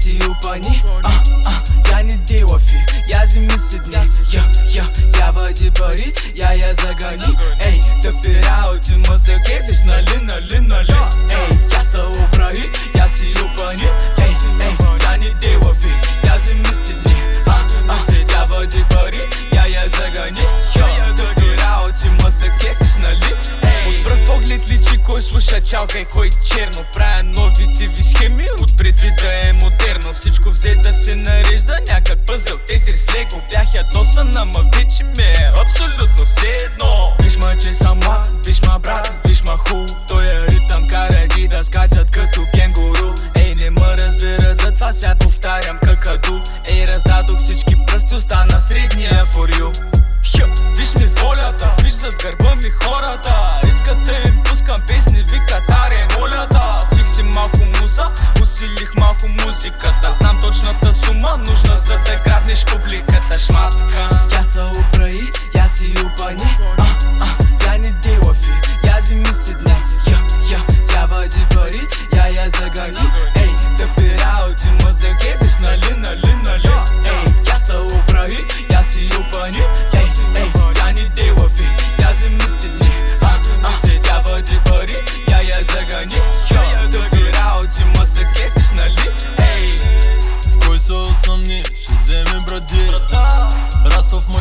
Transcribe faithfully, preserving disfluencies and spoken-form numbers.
си упани, а, а, я не дела фи, я зими си дни. Я, я, я вади пари, я я загани. Ей, тъпи работи ма за кефиш, нали, нали, нали. Ей, я са оправи, я си упани. Ей, ей, я не дела фи, я зими си дни. А, а, я вади пари, я я загани. Тъпи работи ма за кефиш, нали. От пръв поглед личи кой слуша чалка и кой черно. Правя нови тиви схеми отпреди да е модерно. Всичко взе да се нарежда някак пъзъл, тетри с лего. Бях ядосан, ама вече ме е абсолютно все едно. Виж ма, че съм млад, виж ма брат, виж ма ху. Той е ритъм, кара ги да скачат като кенгуру. Ей, не ме разбират, затова сега повтарям какаду. Ей, раздадох всички пръсти, остана средния for you. Виж ми волята, виж зад гърба ми хората. Искат да им пускам песни, викат аре молята. Свих си малко муза, усилих малко музиката. Знам точната сума, нужна за да грабнеш публиката. Шматка, я са оправи, я си упани. А, а, я не дела фи, я зими си дни. Я, я, я вади пари, я я загани. Ей, тъпи работи ма за кефиш, нали, нали, нали. Ей, я са оправи, я си упани. Ей, ей, я не дела фи, я зими си дни. А, а, я вади пари, я я загани. Тъпи работи ма за кефиш, нали. Ей, кой се усъмни, ще вземе бради. Расов